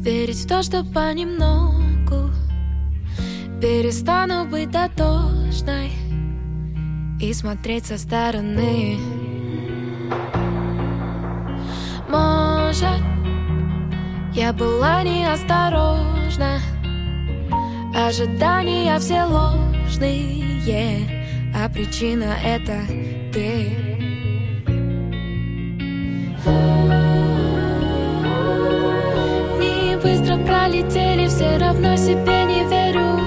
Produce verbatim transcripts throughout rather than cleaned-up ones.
верить в то, что понемногу перестану быть дотошной и смотреть со стороны. Может, я была неосторожна, ожидания все ложные, а причина — это ты. Дни быстро пролетели, все равно себе не верю.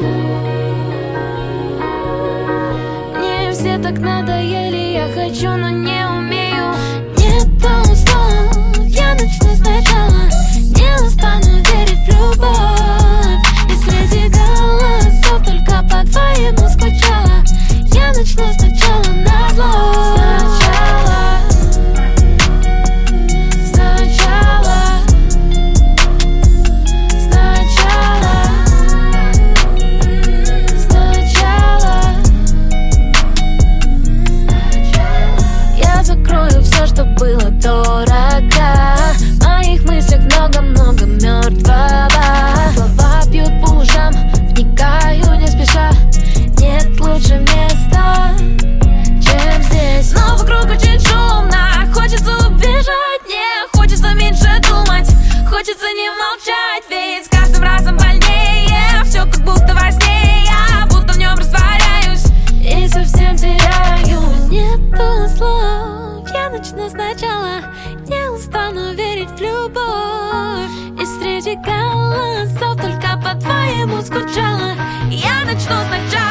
Мне все так надоели, я хочу, но не умею. Нету слов, я начну сначала. Не устану верить в любовь, и среди голосов только по твоему скучала. Я начну сначала назло. Сначала, сначала, сначала, сначала. Я закрою все, что было дорого. В моих мыслях много-много мертвого. Слова бьют по ушам, вникаю не спеша. Нет лучше места, чем здесь. Но вокруг очень шумно, хочется убежать. Не хочется меньше думать, хочется не молчать. Ведь с каждым разом больнее, все как будто во сне. Я будто в нем растворяюсь и совсем теряюсь. Нету слов, я начну сначала. Не устану верить в любовь, и среди голосов только по твоему скучала. Я начну сначала.